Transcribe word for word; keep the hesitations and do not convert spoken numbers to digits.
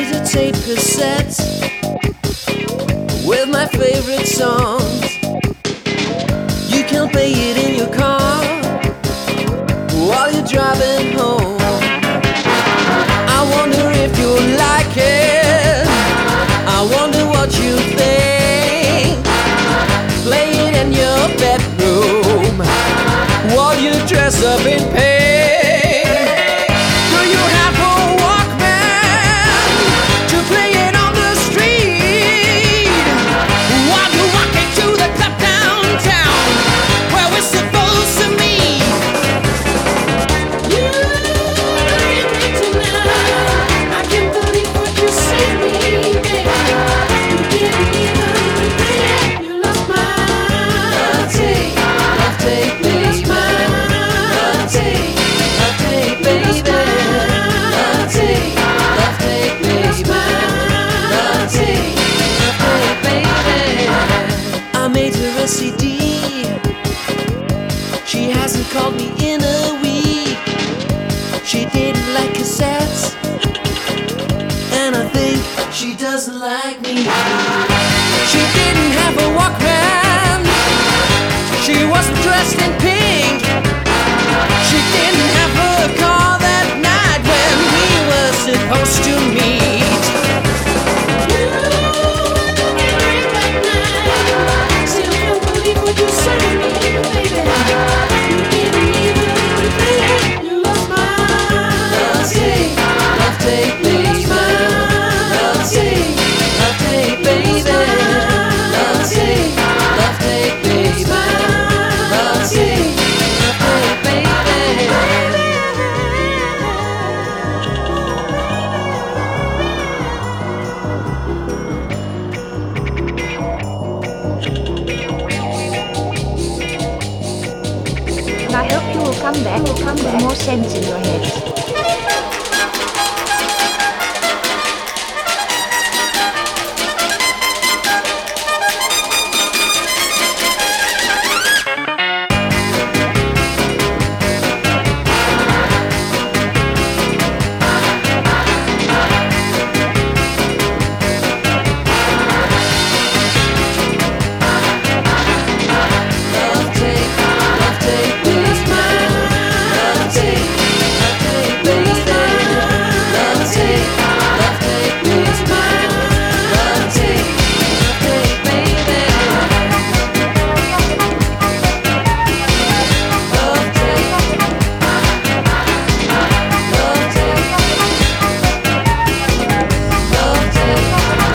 major tape cassettes with my favorite songs. You can play it in your car while you're driving home. I wonder if you like it, I wonder what you think. Play it in your bedroom while you dress up in pink. Do you have a Walkman to play it on the street while you're walking to the club downtown where we're supposed to meet? You and me tonight, I can't believe what you say to me, baby. You didn't even think you lost my love tape, love tape, baby. Love tape, love tape, baby. Love tape, love tape, baby. Love tape, love tape, baby. I made her a C D. She hasn't called me in a week. She didn't like cassettes, and I think she doesn't like me. She didn't have a Walkman. She wasn't dressed in pink. She didn't have a car that night when we were supposed to meet. You and that night, still can't believe what you said to me, baby. You didn't even think you lost my love tape, love tape, baby. Love tape, love tape, baby. Love tape, love tape, baby. Love tape, love tape, baby. And I hope you will come back with more sense in your head.